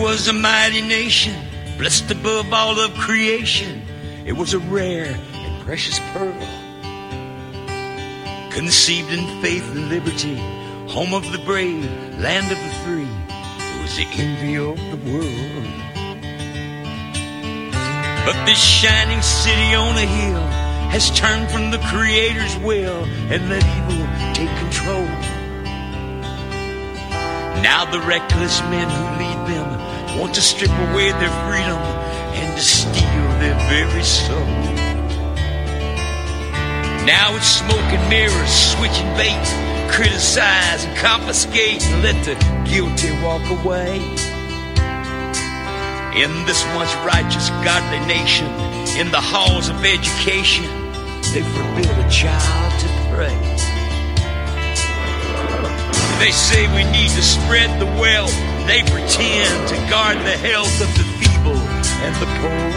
was a mighty nation, blessed above all of creation. It was a rare and precious pearl, conceived in faith and liberty, home of the brave, land of the free. It was the envy of the world. But this shining city on a hill has turned from the Creator's will and let evil take control. Now the reckless men who lead them want to strip away their freedom and to steal their very soul. Now it's smoke and mirrors, switching bait, criticize and confiscate and let the guilty walk away. In this once righteous, godly nation, in the halls of education, they forbid a child to pray. They say we need to spread the wealth. They pretend to guard the health of the feeble and the poor,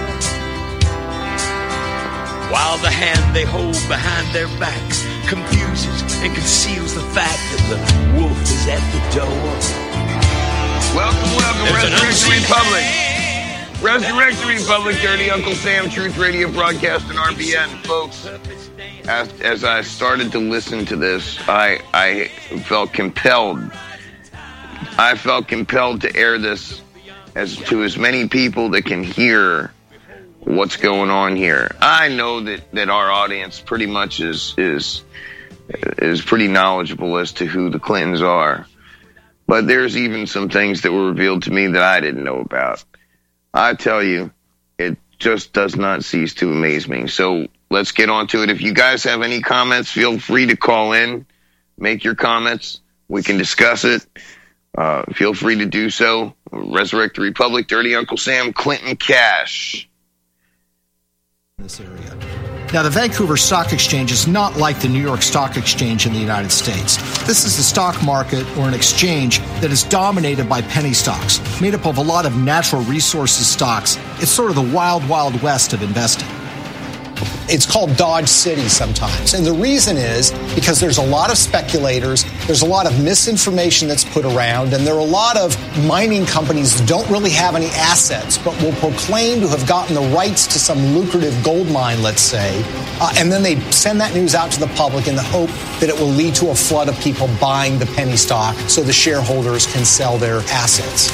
while the hand they hold behind their backs confuses and conceals the fact that the wolf is at the door. Welcome, Resurrection Republic. Resurrection Republic, Dirty Uncle Sam, Truth Radio broadcast and RBN. Folks, as I started to listen to this, I felt compelled. I felt compelled to air this to as many people that can hear what's going on here. I know that our audience pretty much is pretty knowledgeable as to who the Clintons are. But there's even some things that were revealed to me that I didn't know about. I tell you, it just does not cease to amaze me. So let's get on to it. If you guys have any comments, feel free to call in, make your comments. We can discuss it. Feel free to do so. Resurrect the Republic, Dirty Uncle Sam, Clinton Cash. This area. Now, the Vancouver Stock Exchange is not like the New York Stock Exchange in the United States. This is a stock market or an exchange that is dominated by penny stocks, made up of a lot of natural resources stocks. It's sort of the wild, wild west of investing. It's called Dodge City sometimes. And the reason is because there's a lot of speculators, there's a lot of misinformation that's put around, and there are a lot of mining companies that don't really have any assets, but will proclaim to have gotten the rights to some lucrative gold mine, let's say, and then they send that news out to the public in the hope that it will lead to a flood of people buying the penny stock so the shareholders can sell their assets.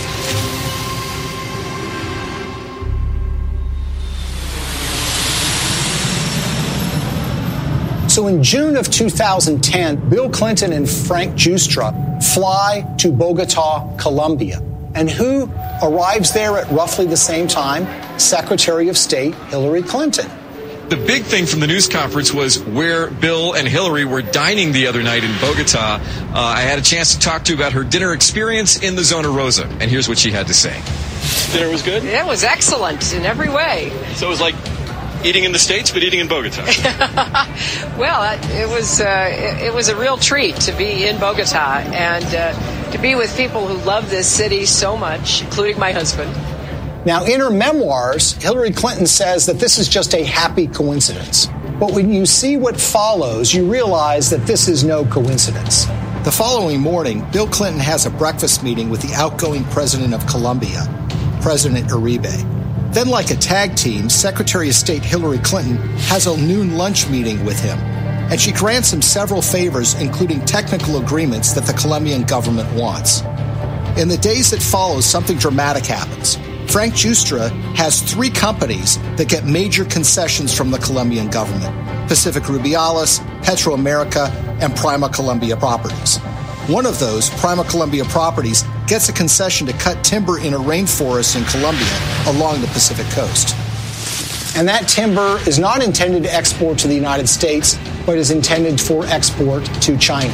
So in June of 2010, Bill Clinton and Frank Giustra fly to Bogota, Colombia. And who arrives there at roughly the same time? Secretary of State Hillary Clinton. The big thing from the news conference was where Bill and Hillary were dining the other night in Bogota. I had a chance to talk to about her dinner experience in the Zona Rosa, and here's what she had to say. Dinner was good? It was excellent in every way. So it was like eating in the States, but eating in Bogota. Well, it was a real treat to be in Bogota and to be with people who love this city so much, including my husband. Now, in her memoirs, Hillary Clinton says that this is just a happy coincidence. But when you see what follows, you realize that this is no coincidence. The following morning, Bill Clinton has a breakfast meeting with the outgoing president of Colombia, President Uribe. Then, like a tag team, Secretary of State Hillary Clinton has a noon lunch meeting with him, and she grants him several favors, including technical agreements that the Colombian government wants. In the days that follow, something dramatic happens. Frank Giustra has 3 companies that get major concessions from the Colombian government: Pacific Rubiales, Petroamerica, and Prima Colombia Properties. One of those, Prima Colombia Properties, gets a concession to cut timber in a rainforest in Colombia along the Pacific coast. And that timber is not intended to export to the United States, but is intended for export to China.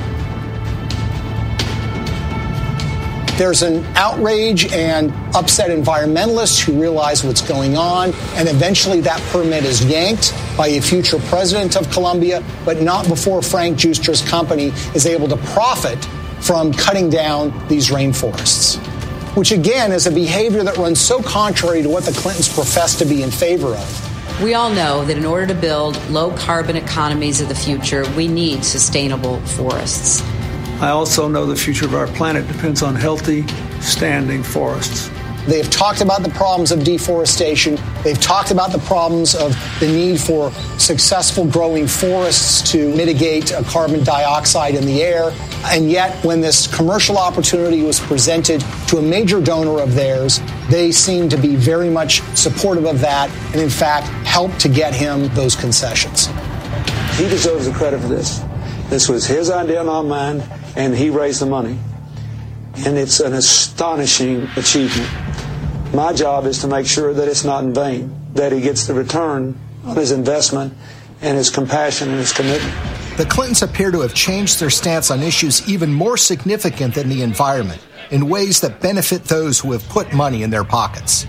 There's an outrage and upset environmentalists who realize what's going on, and eventually that permit is yanked by a future president of Colombia, but not before Frank Giustra's company is able to profit from cutting down these rainforests, which again is a behavior that runs so contrary to what the Clintons profess to be in favor of. We all know that in order to build low-carbon economies of the future, we need sustainable forests. I also know the future of our planet depends on healthy, standing forests. They have talked about the problems of deforestation. They've talked about the problems of the need for successful growing forests to mitigate carbon dioxide in the air. And yet, when this commercial opportunity was presented to a major donor of theirs, they seemed to be very much supportive of that and, in fact, helped to get him those concessions. He deserves the credit for this. This was his idea, not mine, and he raised the money. And it's an astonishing achievement. My job is to make sure that it's not in vain, that he gets the return on his investment and his compassion and his commitment. The Clintons appear to have changed their stance on issues even more significant than the environment in ways that benefit those who have put money in their pockets.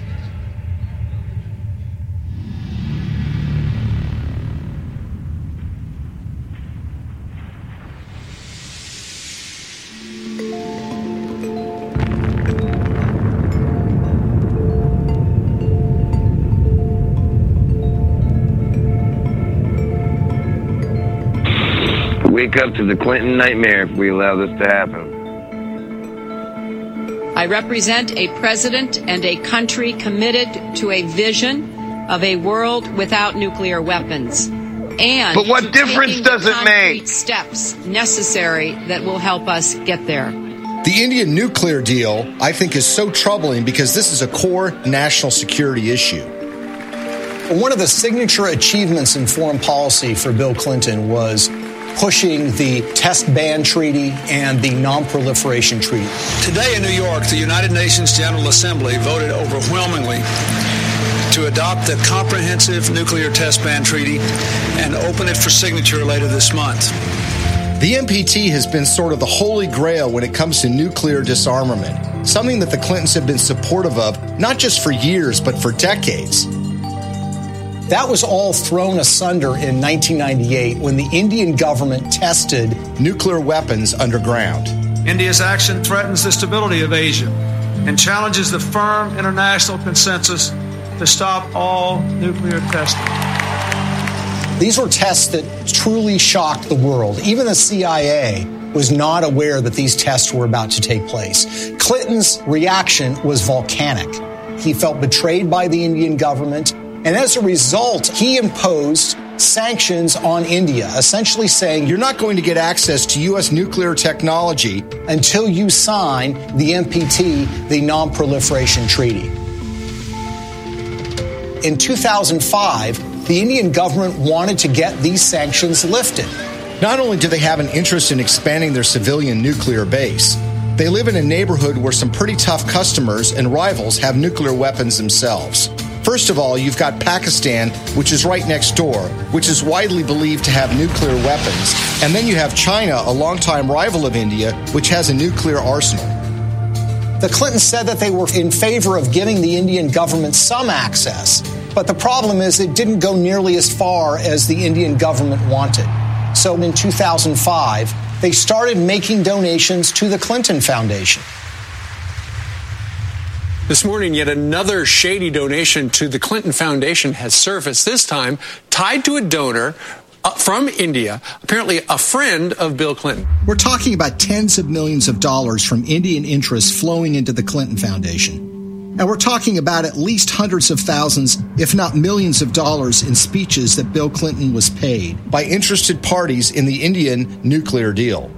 Wake up to the Clinton nightmare if we allow this to happen. I represent a president and a country committed to a vision of a world without nuclear weapons. And but what difference does it make? Steps necessary that will help us get there. The Indian nuclear deal, I think, is so troubling because this is a core national security issue. One of the signature achievements in foreign policy for Bill Clinton was pushing the test ban treaty and the non-proliferation treaty. Today in New York, the United Nations General Assembly voted overwhelmingly to adopt the Comprehensive Nuclear Test Ban Treaty and open it for signature later this month. The NPT has been sort of the holy grail when it comes to nuclear disarmament, something that the Clintons have been supportive of, not just for years, but for decades. That was all thrown asunder in 1998 when the Indian government tested nuclear weapons underground. India's action threatens the stability of Asia and challenges the firm international consensus to stop all nuclear testing. These were tests that truly shocked the world. Even the CIA was not aware that these tests were about to take place. Clinton's reaction was volcanic. He felt betrayed by the Indian government. And as a result, he imposed sanctions on India, essentially saying, you're not going to get access to U.S. nuclear technology until you sign the NPT, the Non-Proliferation Treaty. In 2005, the Indian government wanted to get these sanctions lifted. Not only do they have an interest in expanding their civilian nuclear base, they live in a neighborhood where some pretty tough customers and rivals have nuclear weapons themselves. First of all, you've got Pakistan, which is right next door, which is widely believed to have nuclear weapons. And then you have China, a longtime rival of India, which has a nuclear arsenal. The Clintons said that they were in favor of giving the Indian government some access, but the problem is it didn't go nearly as far as the Indian government wanted. So in 2005, they started making donations to the Clinton Foundation. This morning, yet another shady donation to the Clinton Foundation has surfaced, this time tied to a donor from India, apparently a friend of Bill Clinton. We're talking about tens of millions of dollars from Indian interests flowing into the Clinton Foundation. And we're talking about at least hundreds of thousands, if not millions of dollars in speeches that Bill Clinton was paid by interested parties in the Indian nuclear deal.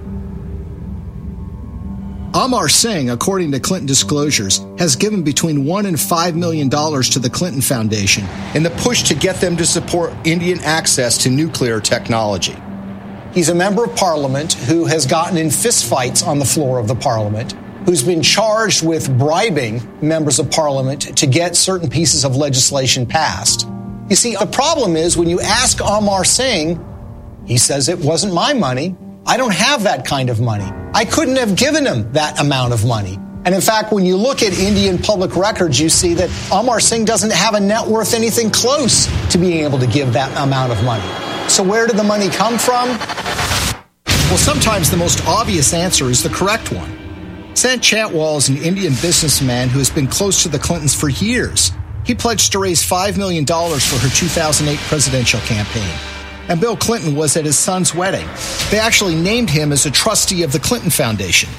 Amar Singh, according to Clinton disclosures, has given between $1 and $5 million to the Clinton Foundation in the push to get them to support Indian access to nuclear technology. He's a member of parliament who has gotten in fistfights on the floor of the parliament, who's been charged with bribing members of parliament to get certain pieces of legislation passed. You see, the problem is when you ask Amar Singh, he says it wasn't my money. I don't have that kind of money. I couldn't have given him that amount of money. And in fact, when you look at Indian public records, you see that Amar Singh doesn't have a net worth anything close to being able to give that amount of money. So where did the money come from? Well, sometimes the most obvious answer is the correct one. Sant Chantwal is an Indian businessman who has been close to the Clintons for years. He pledged to raise $5 million for her 2008 presidential campaign. And Bill Clinton was at his son's wedding. They actually named him as a trustee of the Clinton Foundation.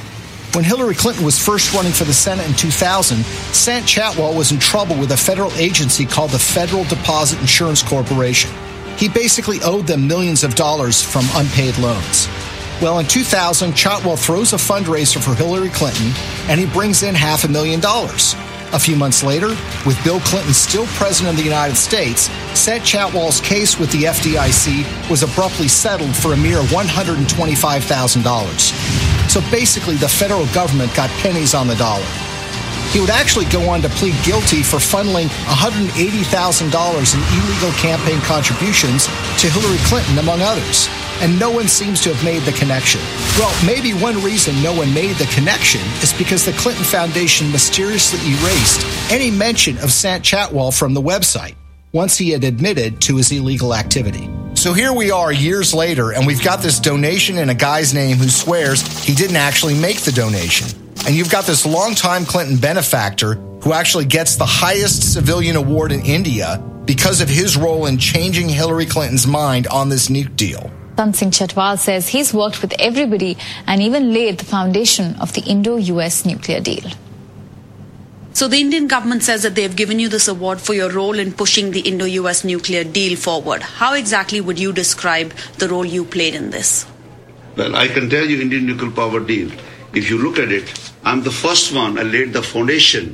When Hillary Clinton was first running for the Senate in 2000, Sant Chatwal was in trouble with a federal agency called the Federal Deposit Insurance Corporation. He basically owed them millions of dollars from unpaid loans. Well, in 2000, Chatwal throws a fundraiser for Hillary Clinton, and he brings in $500,000. A few months later, with Bill Clinton still president of the United States, Sant Chatwal's case with the FDIC was abruptly settled for a mere $125,000. So basically, the federal government got pennies on the dollar. He would actually go on to plead guilty for funneling $180,000 in illegal campaign contributions to Hillary Clinton, among others. And no one seems to have made the connection. Well, maybe one reason no one made the connection is because the Clinton Foundation mysteriously erased any mention of Sant Chatwal from the website once he had admitted to his illegal activity. So here we are years later, and we've got this donation in a guy's name who swears he didn't actually make the donation. And you've got this longtime Clinton benefactor who actually gets the highest civilian award in India because of his role in changing Hillary Clinton's mind on this nuke deal. Sant Chatwal says he's worked with everybody and even laid the foundation of the Indo-US nuclear deal. So the Indian government says that they've given you this award for your role in pushing the Indo-US nuclear deal forward. How exactly would you describe the role you played in this? Well, I can tell you Indian nuclear power deal. If you look at it, I'm the first one. I laid the foundation.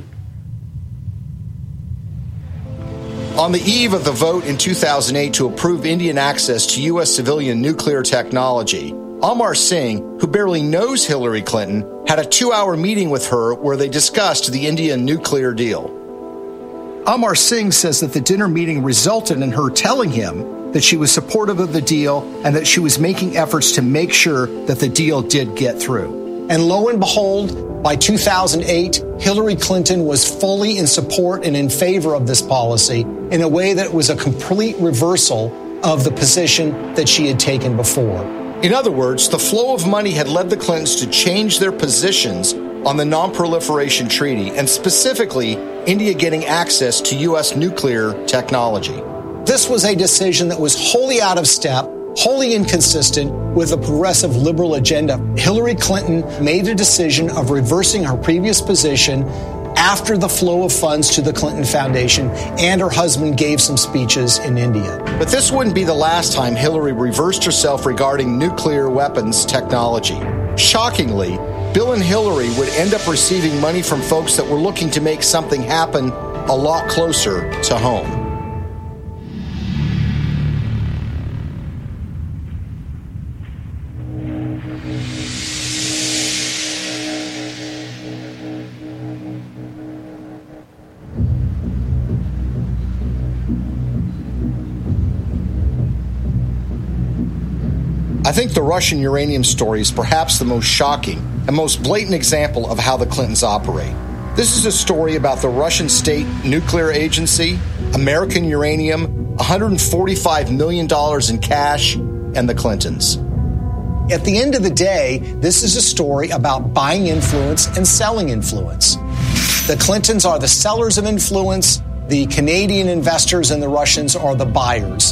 On the eve of the vote in 2008 to approve Indian access to U.S. civilian nuclear technology, Amar Singh, who barely knows Hillary Clinton, had a 2-hour meeting with her where they discussed the Indian nuclear deal. Amar Singh says that the dinner meeting resulted in her telling him that she was supportive of the deal and that she was making efforts to make sure that the deal did get through. And lo and behold, by 2008, Hillary Clinton was fully in support and in favor of this policy in a way that was a complete reversal of the position that she had taken before. In other words, the flow of money had led the Clintons to change their positions on the Non-Proliferation Treaty, and specifically India getting access to U.S. nuclear technology. This was a decision that was wholly out of step, wholly inconsistent with a progressive liberal agenda. Hillary Clinton made a decision of reversing her previous position after the flow of funds to the Clinton Foundation, and her husband gave some speeches in India. But this wouldn't be the last time Hillary reversed herself regarding nuclear weapons technology. Shockingly, Bill and Hillary would end up receiving money from folks that were looking to make something happen a lot closer to home. I think the Russian uranium story is perhaps the most shocking and most blatant example of how the Clintons operate. This is a story about the Russian State Nuclear Agency, American Uranium, $145 million in cash, and the Clintons. At the end of the day, this is a story about buying influence and selling influence. The Clintons are the sellers of influence. The Canadian investors and the Russians are the buyers.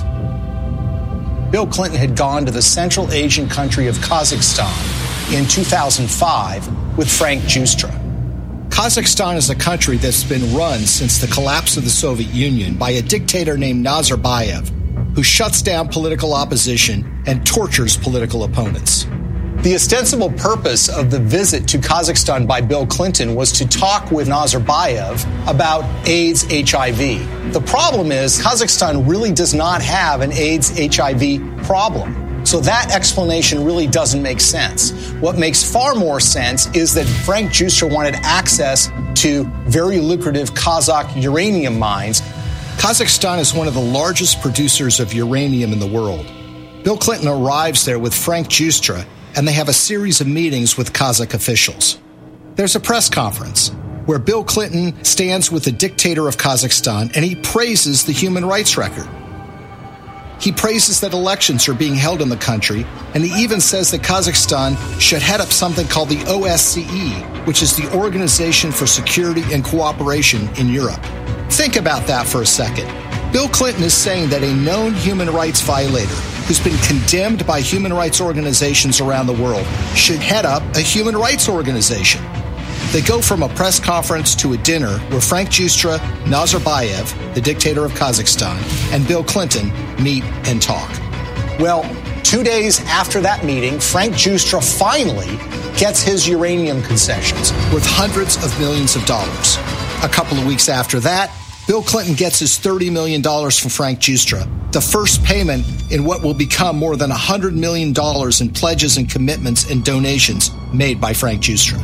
Bill Clinton had gone to the Central Asian country of Kazakhstan in 2005 with Frank Giustra. Kazakhstan is a country that's been run since the collapse of the Soviet Union by a dictator named Nazarbayev, who shuts down political opposition and tortures political opponents. The ostensible purpose of the visit to Kazakhstan by Bill Clinton was to talk with Nazarbayev about AIDS, HIV. The problem is Kazakhstan really does not have an AIDS, HIV problem. So that explanation really doesn't make sense. What makes far more sense is that Frank Giustra wanted access to very lucrative Kazakh uranium mines. Kazakhstan is one of the largest producers of uranium in the world. Bill Clinton arrives there with Frank Giustra, and they have a series of meetings with Kazakh officials. There's a press conference where Bill Clinton stands with the dictator of Kazakhstan, and he praises the human rights record. He praises that elections are being held in the country, and he even says that Kazakhstan should head up something called the OSCE, which is the Organization for Security and Cooperation in Europe. Think about that for a second. Bill Clinton is saying that a known human rights violator who's been condemned by human rights organizations around the world, should head up a human rights organization. They go from a press conference to a dinner where Frank Giustra, Nazarbayev, the dictator of Kazakhstan, and Bill Clinton meet and talk. Well, 2 days after that meeting, Frank Giustra finally gets his uranium concessions worth hundreds of millions of dollars. A couple of weeks after that, Bill Clinton gets his $30 million from Frank Giustra, the first payment in what will become more than $100 million in pledges and commitments and donations made by Frank Giustra.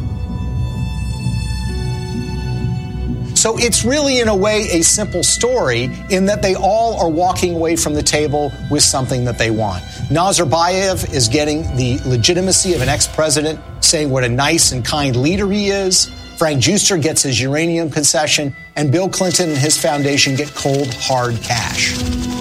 So it's really, in a way, a simple story in that they all are walking away from the table with something that they want. Nazarbayev is getting the legitimacy of an ex-president, saying what a nice and kind leader he is. Frank Giustra gets his uranium concession, and Bill Clinton and his foundation get cold, hard cash.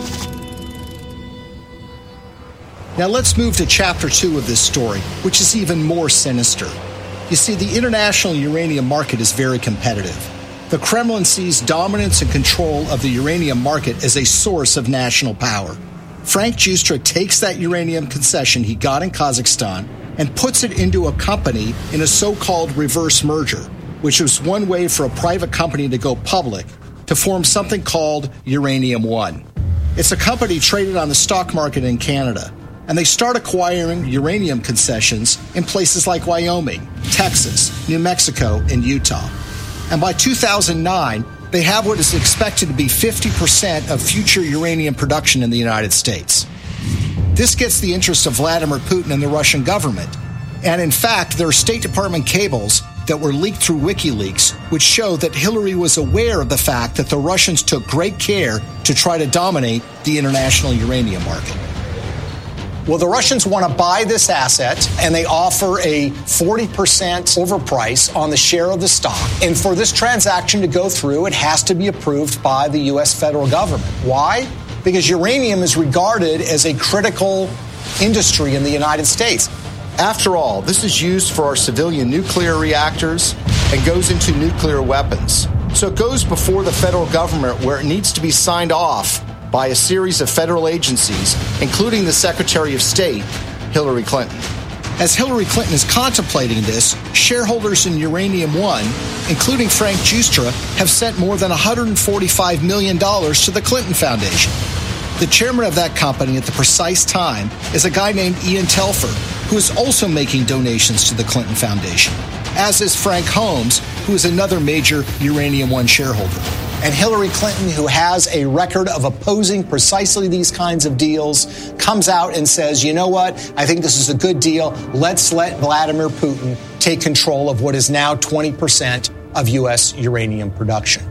Now let's move to Chapter 2 of this story, which is even more sinister. You see, the international uranium market is very competitive. The Kremlin sees dominance and control of the uranium market as a source of national power. Frank Giustra takes that uranium concession he got in Kazakhstan and puts it into a company in a so-called reverse merger, which was one way for a private company to go public to form something called Uranium One. It's a company traded on the stock market in Canada, and they start acquiring uranium concessions in places like Wyoming, Texas, New Mexico, and Utah. And by 2009, they have what is expected to be 50% of future uranium production in the United States. This gets the interest of Vladimir Putin and the Russian government. And in fact, there are State Department cables that were leaked through WikiLeaks, which show that Hillary was aware of the fact that the Russians took great care to try to dominate the international uranium market. Well, the Russians want to buy this asset, and they offer a 40% overprice on the share of the stock. And for this transaction to go through, it has to be approved by the U.S. federal government. Why? Because uranium is regarded as a critical industry in the United States. After all, this is used for our civilian nuclear reactors and goes into nuclear weapons. So it goes before the federal government, where it needs to be signed off by a series of federal agencies, including the Secretary of State, Hillary Clinton. As Hillary Clinton is contemplating this, shareholders in Uranium One, including Frank Giustra, have sent more than $145 million to the Clinton Foundation. The chairman of that company at the precise time is a guy named Ian Telfer, who is also making donations to the Clinton Foundation, as is Frank Holmes, who is another major Uranium One shareholder. And Hillary Clinton, who has a record of opposing precisely these kinds of deals, comes out and says, you know what, I think this is a good deal. Let's let Vladimir Putin take control of what is now 20% of U.S. uranium production.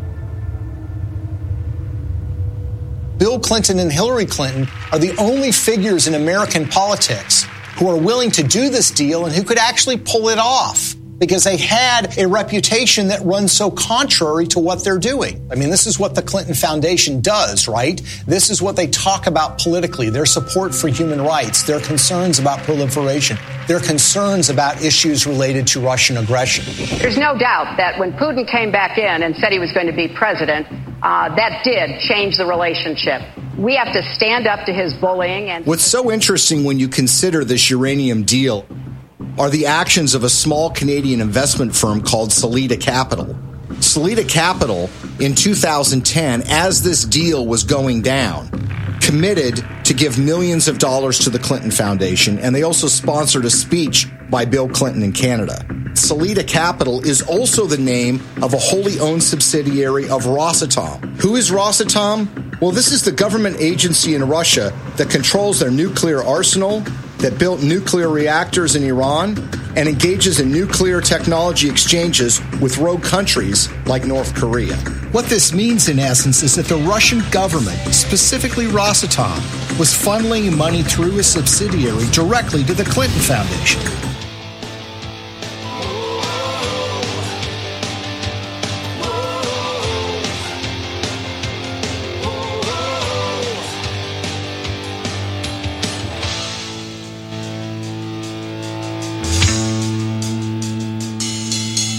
Bill Clinton and Hillary Clinton are the only figures in American politics who are willing to do this deal and who could actually pull it off, because they had a reputation that runs so contrary to what they're doing. I mean, this is what the Clinton Foundation does, right? This is what they talk about politically, their support for human rights, their concerns about proliferation, their concerns about issues related to Russian aggression. There's no doubt that when Putin came back in and said he was going to be president, that did change the relationship. We have to stand up to his bullying. And what's so interesting when you consider this uranium deal are the actions of a small Canadian investment firm called Salida Capital. Salida Capital, in 2010, as this deal was going down, committed to give millions of dollars to the Clinton Foundation, and they also sponsored a speech by Bill Clinton in Canada. Salida Capital is also the name of a wholly owned subsidiary of Rosatom. Who is Rosatom? Well, this is the government agency in Russia that controls their nuclear arsenal, that built nuclear reactors in Iran, and engages in nuclear technology exchanges with rogue countries like North Korea. What this means, in essence, is that the Russian government, specifically Rosatom, was funneling money through a subsidiary directly to the Clinton Foundation.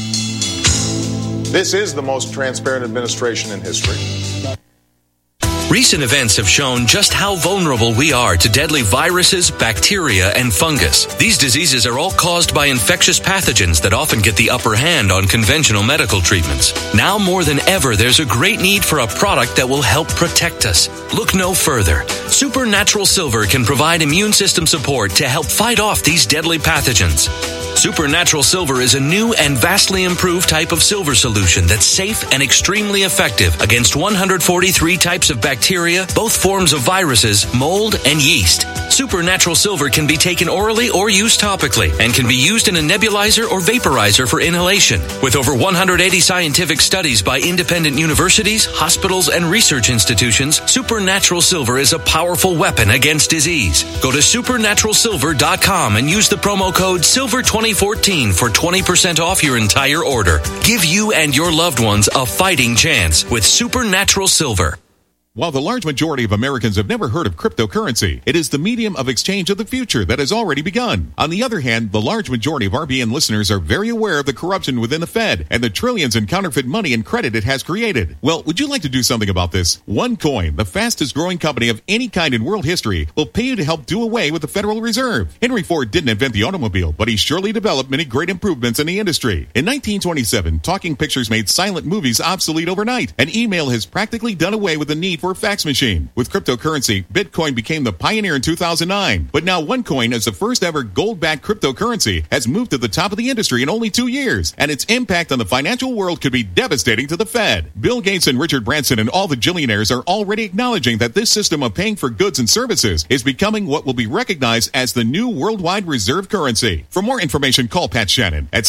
This is the most transparent administration in history. Recent events have shown just how vulnerable we are to deadly viruses, bacteria, and fungus. These diseases are all caused by infectious pathogens that often get the upper hand on conventional medical treatments. Now more than ever, there's a great need for a product that will help protect us. Look no further. Supernatural Silver can provide immune system support to help fight off these deadly pathogens. Supernatural Silver is a new and vastly improved type of silver solution that's safe and extremely effective against 143 types of bacteria, both forms of viruses, mold, and yeast. Supernatural Silver can be taken orally or used topically and can be used in a nebulizer or vaporizer for inhalation. With over 180 scientific studies by independent universities, hospitals, and research institutions, Supernatural Silver is a powerful weapon against disease. Go to supernaturalsilver.com and use the promo code SILVER2014 for 20% off your entire order. Give you and your loved ones a fighting chance with Supernatural Silver. While the large majority of Americans have never heard of cryptocurrency, it is the medium of exchange of the future that has already begun. On the other hand, the large majority of RBN listeners are very aware of the corruption within the Fed and the trillions in counterfeit money and credit it has created. Well, would you like to do something about this? OneCoin, the fastest growing company of any kind in world history, will pay you to help do away with the Federal Reserve. Henry Ford didn't invent the automobile, but he surely developed many great improvements in the industry. In 1927, talking pictures made silent movies obsolete overnight, and email has practically done away with the need for a fax machine. With cryptocurrency, Bitcoin became the pioneer in 2009. But now OneCoin, as the first ever gold-backed cryptocurrency, has moved to the top of the industry in only 2 years, and its impact on the financial world could be devastating to the Fed. Bill Gates and Richard Branson and all the Jillionaires are already acknowledging that this system of paying for goods and services is becoming what will be recognized as the new worldwide reserve currency. For more information, call Pat Shannon at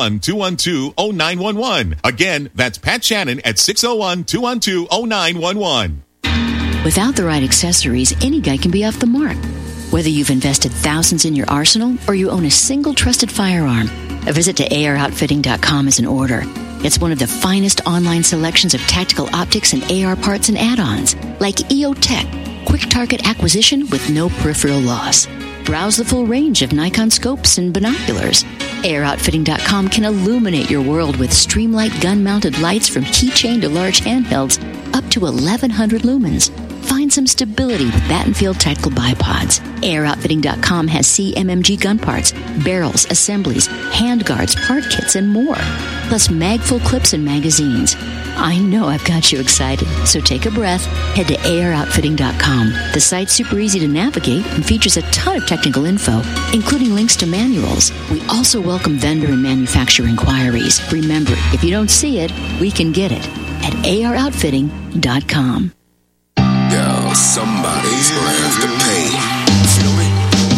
601-212-0911. Again, that's Pat Shannon at 601-212-0911. Without the right accessories, any guy can be off the mark. Whether you've invested thousands in your arsenal or you own a single trusted firearm, a visit to AROutfitting.com is in order. It's one of the finest online selections of tactical optics and AR parts and add-ons, like EOTech, quick target acquisition with no peripheral loss. Browse the full range of Nikon scopes and binoculars. AROutfitting.com can illuminate your world with Streamlight gun-mounted lights from keychain to large handhelds up to 1,100 lumens. Find some stability with Battenfield tactical bipods. AirOutfitting.com has CMMG gun parts, barrels, assemblies, handguards, part kits, and more. Plus mag-full clips and magazines. I know I've got you excited, so take a breath. Head to AirOutfitting.com. The site's super easy to navigate and features a ton of technical info, including links to manuals. We also welcome vendor and manufacturer inquiries. Remember, if you don't see it, we can get it at AirOutfitting.com. Yo, somebody's gonna have to pay. Feel me?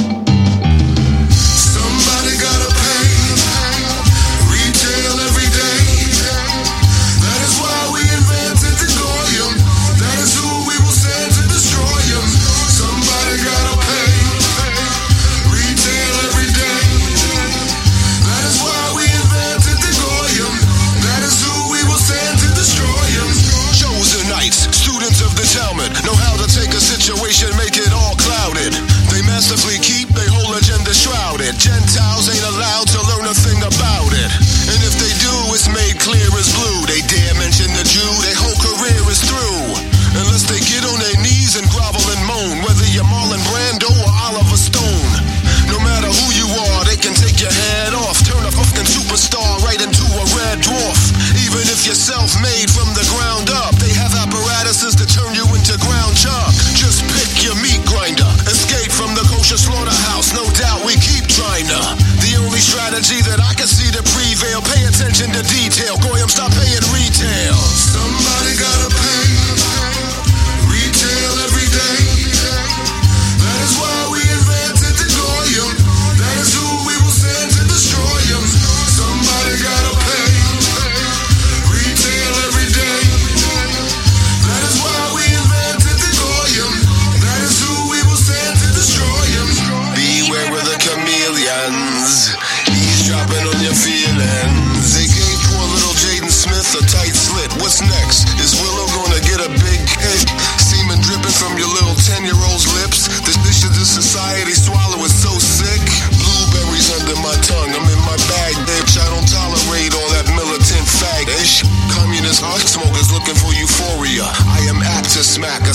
Somebody gotta pay. Retail every day. That is why we invented the Goyim. That is who we will send to destroy him. Somebody gotta pay. Retail every day. That is why we invented the Goyim. That is who we will send to destroy him. Chosenites, students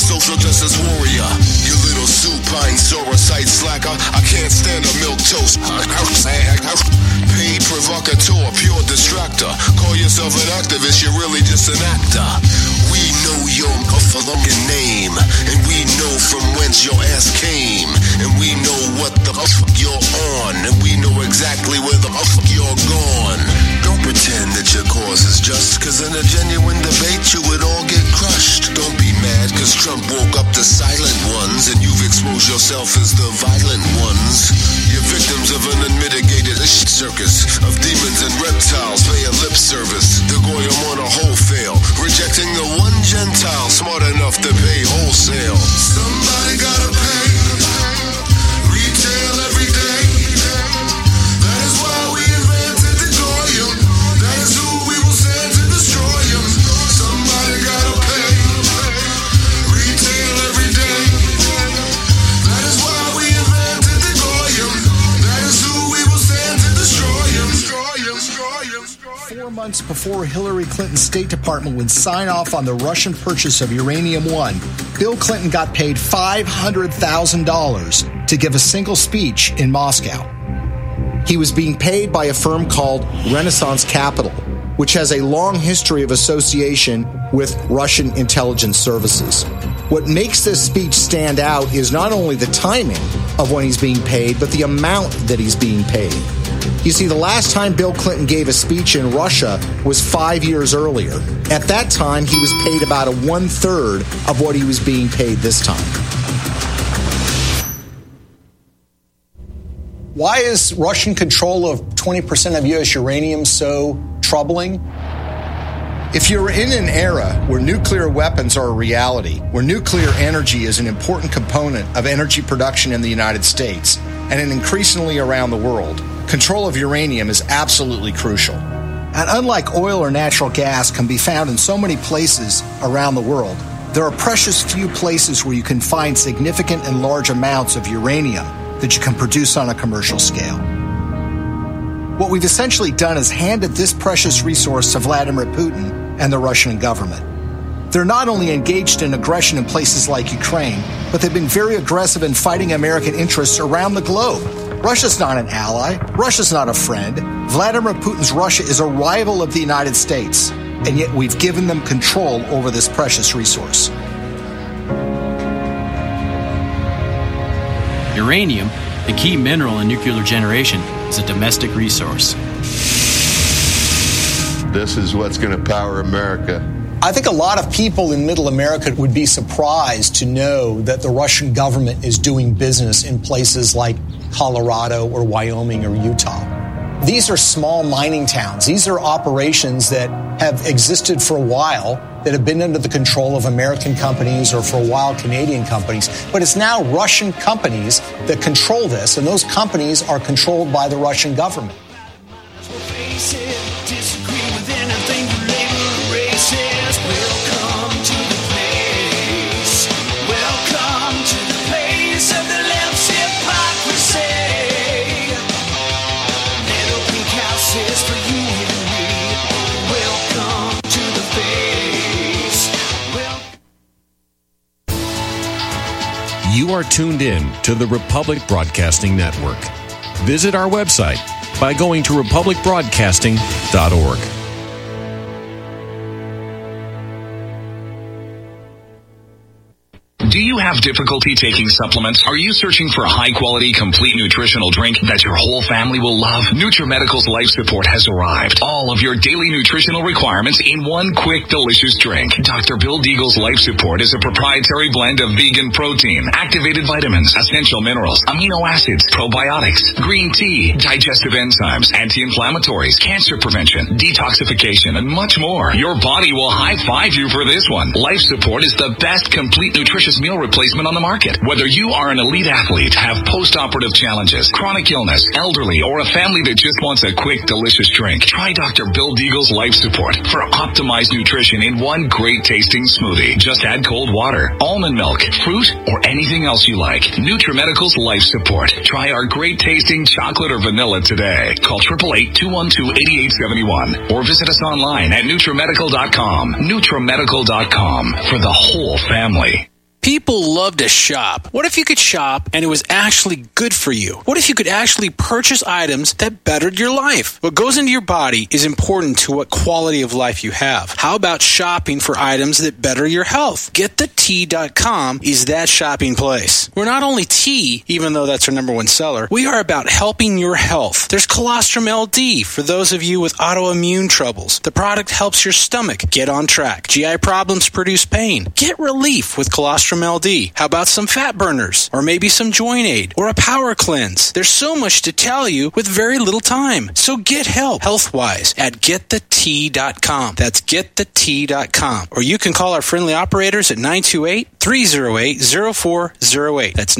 social justice warrior. You little supine sorosite slacker. I can't stand a milk toast. Paid provocateur, pure distractor. Call yourself an activist, you're really just an actor. We know your motherfucking name, and we know from whence your ass came, and we know what the fuck you're on, and we know exactly where the fuck you're gone. Don't pretend that your cause is just, cause in a genuine debate you would all get crushed. Don't be mad cause Trump woke up the silent ones, and you've exposed yourself as the violent ones. You're victims of an unmitigated circus of demons and reptiles paying lip service. The goyim on a whole fail, rejecting the one Gentile smart enough to pay wholesale. Somebody gotta pay retail every day. That is why we invented the goyim. That is who we will send to destroy him. Somebody gotta pay retail every day. That is why we invented the goyim. That is who we will send to destroy him. 4 months before Hillary Clinton's State Department would sign off on the Russian purchase of Uranium-1, Bill Clinton got paid $500,000 to give a single speech in Moscow. He was being paid by a firm called Renaissance Capital, which has a long history of association with Russian intelligence services. What makes this speech stand out is not only the timing of when he's being paid, but the amount that he's being paid. You see, the last time Bill Clinton gave a speech in Russia was 5 years earlier. At that time, he was paid about 1/3 of what he was being paid this time. Why is Russian control of 20% of U.S. uranium so troubling? If you're in an era where nuclear weapons are a reality, where nuclear energy is an important component of energy production in the United States and increasingly around the world, control of uranium is absolutely crucial. And unlike oil or natural gas can be found in so many places around the world, there are precious few places where you can find significant and large amounts of uranium that you can produce on a commercial scale. What we've essentially done is handed this precious resource to Vladimir Putin and the Russian government. They're not only engaged in aggression in places like Ukraine, but they've been very aggressive in fighting American interests around the globe. Russia's not an ally. Russia's not a friend. Vladimir Putin's Russia is a rival of the United States, and yet we've given them control over this precious resource. Uranium, the key mineral in nuclear generation, is a domestic resource. This is what's going to power America. I think a lot of people in Middle America would be surprised to know that the Russian government is doing business in places like Colorado or Wyoming or Utah. These are small mining towns. These are operations that have existed for a while, that have been under the control of American companies or for a while Canadian companies. But it's now Russian companies that control this, and those companies are controlled by the Russian government. You are tuned in to the Republic Broadcasting Network. Visit our website by going to republicbroadcasting.org. Do you have difficulty taking supplements? Are you searching for a high-quality, complete nutritional drink that your whole family will love? NutriMedical's Life Support has arrived. All of your daily nutritional requirements in one quick, delicious drink. Dr. Bill Deagle's Life Support is a proprietary blend of vegan protein, activated vitamins, essential minerals, amino acids, probiotics, green tea, digestive enzymes, anti-inflammatories, cancer prevention, detoxification, and much more. Your body will high-five you for this one. Life Support is the best complete nutritious meal replacement on the market. Whether you are an elite athlete, have post-operative challenges, chronic illness, elderly, or a family that just wants a quick, delicious drink, try Dr. Bill Deagle's Life Support for optimized nutrition in one great tasting smoothie. Just add cold water, almond milk, fruit, or anything else you like. NutriMedical's Life Support. Try our great tasting chocolate or vanilla today. Call 888-212-8871 or visit us online at NutriMedical.com. NutriMedical.com for the whole family. People love to shop. What if you could shop and it was actually good for you? What if you could actually purchase items that bettered your life? What goes into your body is important to what quality of life you have. How about shopping for items that better your health? GetTheT.com is that shopping place. We're not only tea, even though that's our number one seller, we are about helping your health. There's Colostrum LD for those of you with autoimmune troubles. The product helps your stomach get on track. GI problems produce pain. Get relief with Colostrum LD. How about some fat burners? Or maybe some joint aid? Or a power cleanse? There's so much to tell you with very little time. So get help health-wise at GetTheT.com. That's GetTheT.com. Or you can call our friendly operators at 928-308-0408. That's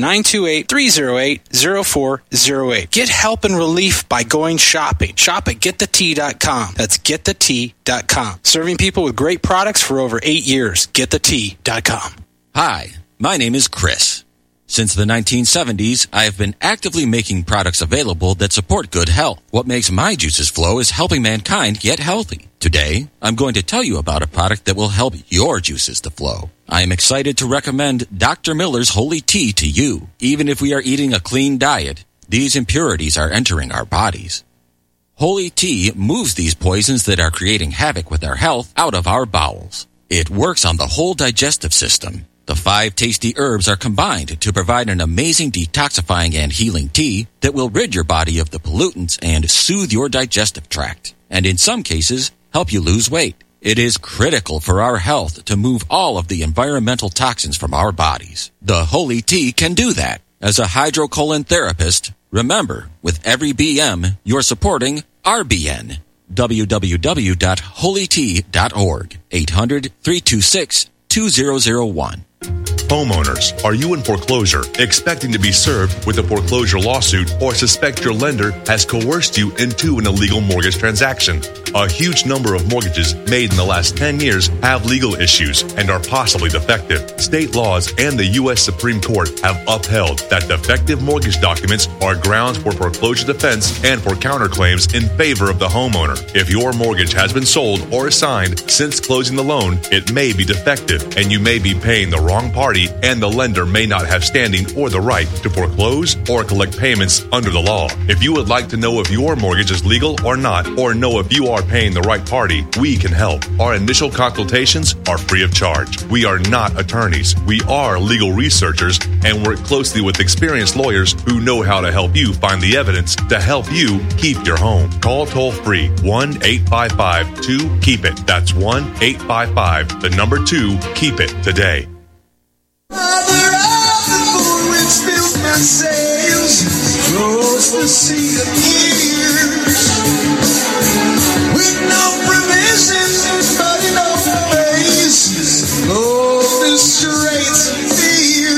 928-308-0408. Get help and relief by going shopping. Shop at GetTheT.com. That's GetTheT.com. Serving people with great products for over 8 years. GetTheT.com. Hi, my name is Chris. Since the 1970s, I have been actively making products available that support good health. What makes my juices flow is helping mankind get healthy. Today, I'm going to tell you about a product that will help your juices to flow. I am excited to recommend Dr. Miller's Holy Tea to you. Even if we are eating a clean diet, these impurities are entering our bodies. Holy Tea moves these poisons that are creating havoc with our health out of our bowels. It works on the whole digestive system. The 5 tasty herbs are combined to provide an amazing detoxifying and healing tea that will rid your body of the pollutants and soothe your digestive tract, and in some cases, help you lose weight. It is critical for our health to move all of the environmental toxins from our bodies. The Holy Tea can do that. As a hydrocolon therapist, remember, with every BM, you're supporting RBN. www.holytea.org. 800-326-2001. Homeowners, are you in foreclosure, expecting to be served with a foreclosure lawsuit, or suspect your lender has coerced you into an illegal mortgage transaction? A huge number of mortgages made in the last 10 years have legal issues and are possibly defective. State laws and the U.S. Supreme Court have upheld that defective mortgage documents are grounds for foreclosure defense and for counterclaims in favor of the homeowner. If your mortgage has been sold or assigned since closing the loan, it may be defective and you may be paying the wrong party, and the lender may not have standing or the right to foreclose or collect payments under the law. If you would like to know if your mortgage is legal or not, or know if you are paying the right party, we can help. Our initial consultations are free of charge. We are not attorneys. We are legal researchers and work closely with experienced lawyers who know how to help you find the evidence to help you keep your home. Call toll-free 1-855-2-KEEP-IT. That's 1-855-2-KEEP-IT today. Close the sea of years with no provision, but in open face, oh, the straits of fear.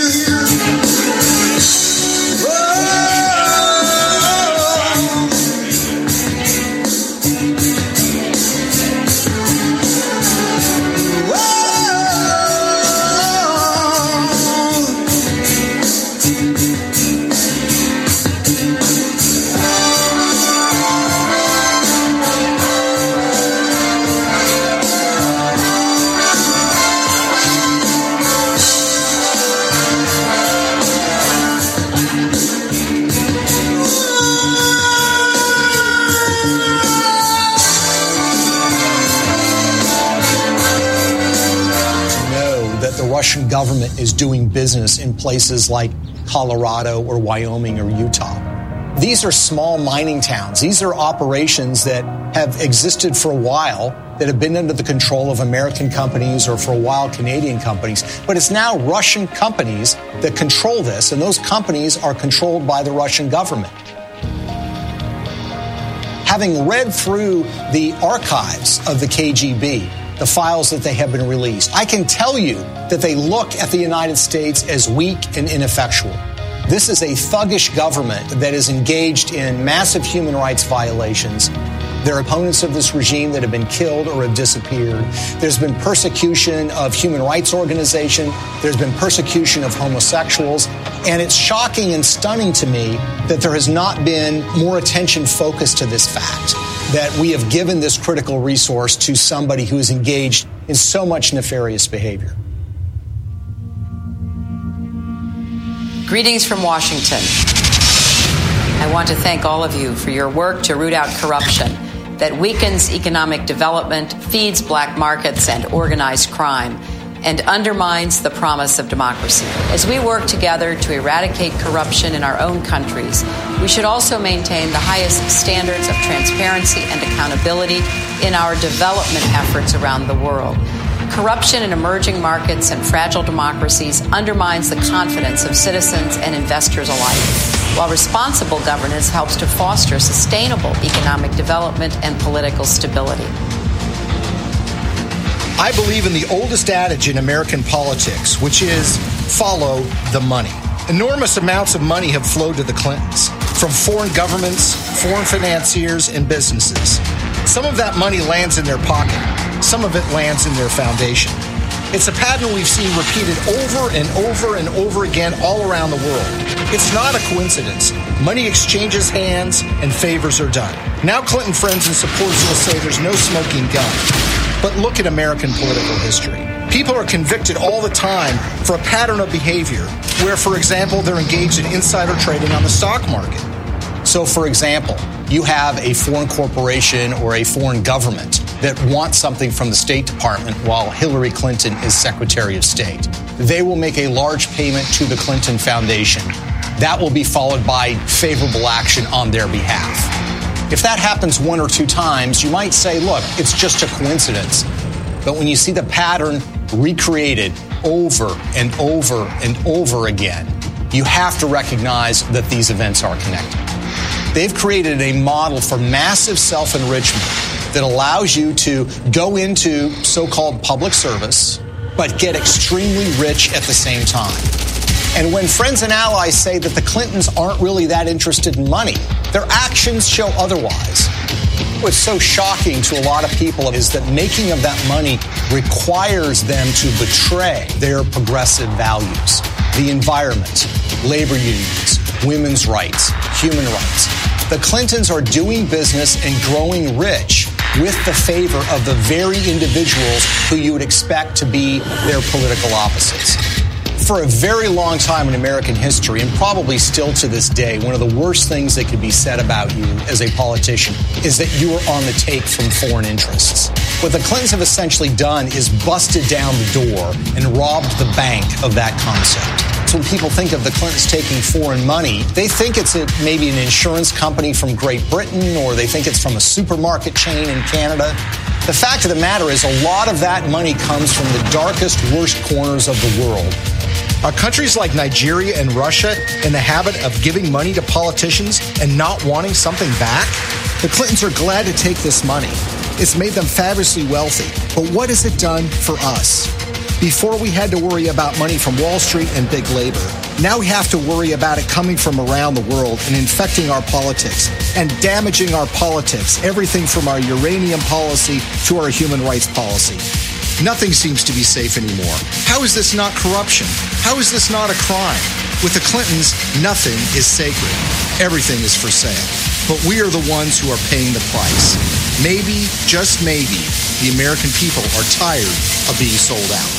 Russian government is doing business in places like Colorado or Wyoming or Utah. These are small mining towns. These are operations that have existed for a while, that have been under the control of American companies or for a while Canadian companies. But it's now Russian companies that control this, and those companies are controlled by the Russian government. Having read through the archives of the KGB, the files that they have been released, I can tell you that they look at the United States as weak and ineffectual. This is a thuggish government that is engaged in massive human rights violations. There are opponents of this regime that have been killed or have disappeared. There's been persecution of human rights organizations. There's been persecution of homosexuals. And it's shocking and stunning to me that there has not been more attention focused to this fact, that we have given this critical resource to somebody who is engaged in so much nefarious behavior. Greetings from Washington. I want to thank all of you for your work to root out corruption that weakens economic development, feeds black markets and organized crime, and undermines the promise of democracy. As we work together to eradicate corruption in our own countries, we should also maintain the highest standards of transparency and accountability in our development efforts around the world. Corruption in emerging markets and fragile democracies undermines the confidence of citizens and investors alike, while responsible governance helps to foster sustainable economic development and political stability. I believe in the oldest adage in American politics, which is follow the money. Enormous amounts of money have flowed to the Clintons from foreign governments, foreign financiers, and businesses. Some of that money lands in their pocket. Some of it lands in their foundation. It's a pattern we've seen repeated over and over and over again all around the world. It's not a coincidence. Money exchanges hands and favors are done. Now Clinton friends and supporters will say there's no smoking gun. But look at American political history. People are convicted all the time for a pattern of behavior where, for example, they're engaged in insider trading on the stock market. So, for example, you have a foreign corporation or a foreign government that wants something from the State Department while Hillary Clinton is Secretary of State. They will make a large payment to the Clinton Foundation. That will be followed by favorable action on their behalf. If that happens one or two times, you might say, look, it's just a coincidence. But when you see the pattern recreated over and over and over again, you have to recognize that these events are connected. They've created a model for massive self-enrichment that allows you to go into so-called public service, but get extremely rich at the same time. And when friends and allies say that the Clintons aren't really that interested in money, their actions show otherwise. What's so shocking to a lot of people is that making of that money requires them to betray their progressive values. The environment, labor unions, women's rights, human rights. The Clintons are doing business and growing rich with the favor of the very individuals who you would expect to be their political opposites. For a very long time in American history, and probably still to this day, one of the worst things that could be said about you as a politician is that you are on the take from foreign interests. What the Clintons have essentially done is busted down the door and robbed the bank of that concept. So when people think of the Clintons taking foreign money, they think it's maybe an insurance company from Great Britain, or they think it's from a supermarket chain in Canada. The fact of the matter is a lot of that money comes from the darkest, worst corners of the world. Are countries like Nigeria and Russia in the habit of giving money to politicians and not wanting something back? The Clintons are glad to take this money. It's made them fabulously wealthy. But what has it done for us? Before we had to worry about money from Wall Street and big labor. Now we have to worry about it coming from around the world and infecting our politics and damaging our politics, everything from our uranium policy to our human rights policy. Nothing seems to be safe anymore. How is this not corruption? How is this not a crime? With the Clintons, nothing is sacred. Everything is for sale. But we are the ones who are paying the price. Maybe, just maybe, the American people are tired of being sold out.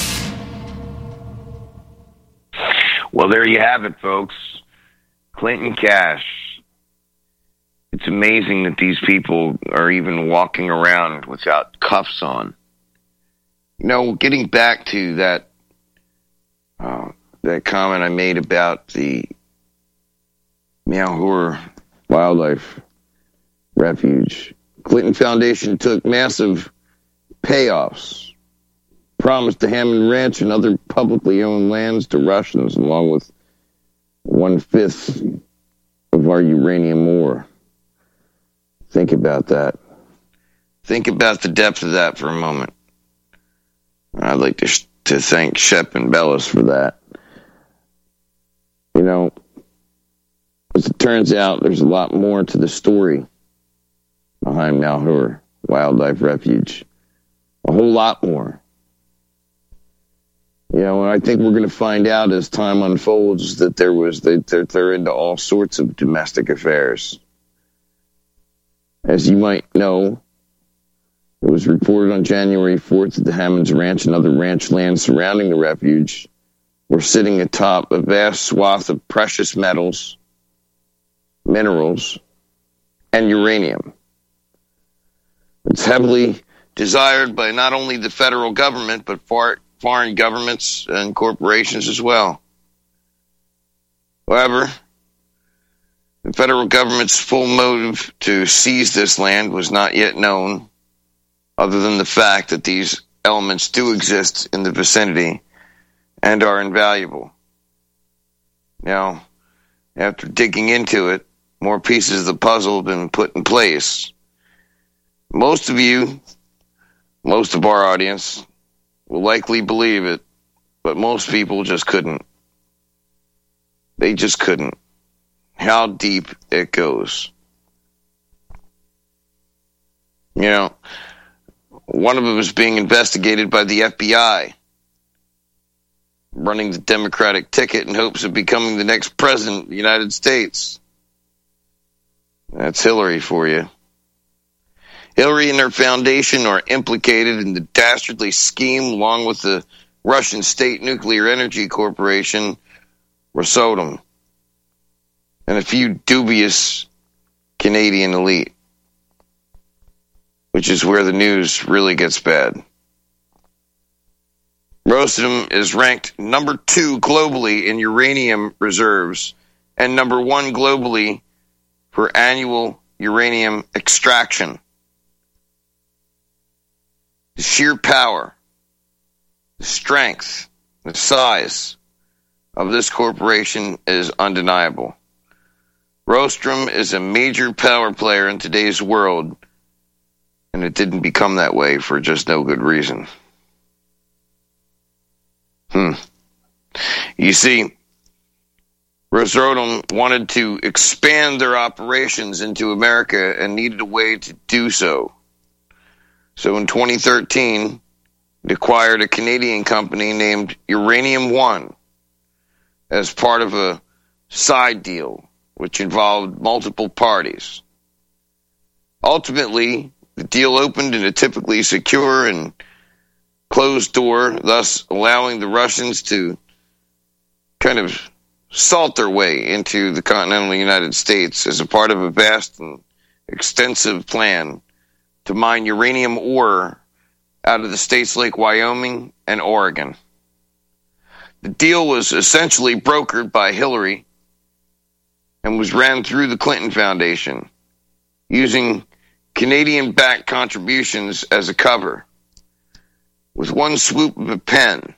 Well, there you have it, folks. Clinton Cash. It's amazing that these people are even walking around without cuffs on. You know, getting back to that comment I made about the Malheur Wildlife Refuge. Clinton Foundation took massive payoffs, promised the Hammond Ranch and other publicly owned lands to Russians, along with 1/5 of our uranium ore. Think about that. Think about the depth of that for a moment. I'd like to thank Shep and Bellis for that. You know, as it turns out, there's a lot more to the story behind Malheur Wildlife Refuge. A whole lot more. You know, and I think we're going to find out as time unfolds that they're into all sorts of domestic affairs. As you might know, it was reported on January 4th that the Hammonds Ranch and other ranch land surrounding the refuge were sitting atop a vast swath of precious metals, minerals, and uranium. It's heavily desired by not only the federal government, but foreign governments and corporations as well. However, the federal government's full motive to seize this land was not yet known, other than the fact that these elements do exist in the vicinity and are invaluable. Now, after digging into it, more pieces of the puzzle have been put in place. Most of our audience will likely believe it, but most people just couldn't. They just couldn't. How deep it goes. You know, one of them is being investigated by the FBI, running the Democratic ticket in hopes of becoming the next president of the United States. That's Hillary for you. Hillary and her foundation are implicated in the dastardly scheme, along with the Russian State Nuclear Energy Corporation, Rosatom, and a few dubious Canadian elite, which is where the news really gets bad. Rosatom is ranked number 2 globally in uranium reserves and number 1 globally for annual uranium extraction. The sheer power, the strength, the size of this corporation is undeniable. Rosatom is a major power player in today's world, and it didn't become that way for just no good reason. You see, Rosatom wanted to expand their operations into America and needed a way to do so. So in 2013, it acquired a Canadian company named Uranium One as part of a side deal, which involved multiple parties. Ultimately, the deal opened in a typically secure and closed door, thus allowing the Russians to kind of salt their way into the continental United States as a part of a vast and extensive plan to mine uranium ore out of the states like Wyoming and Oregon. The deal was essentially brokered by Hillary and was ran through the Clinton Foundation, using Canadian-backed contributions as a cover. With one swoop of a pen,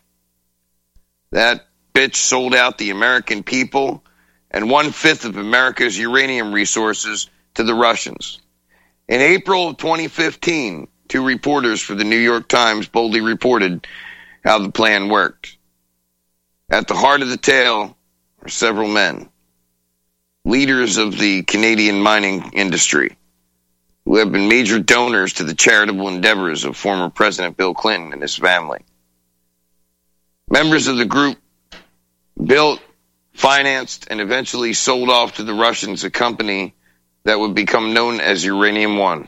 that bitch sold out the American people and 1/5 of America's uranium resources to the Russians. In April of 2015, 2 reporters for the New York Times boldly reported how the plan worked. At the heart of the tale are several men, leaders of the Canadian mining industry, who have been major donors to the charitable endeavors of former President Bill Clinton and his family. Members of the group built, financed, and eventually sold off to the Russians a company that would become known as Uranium One.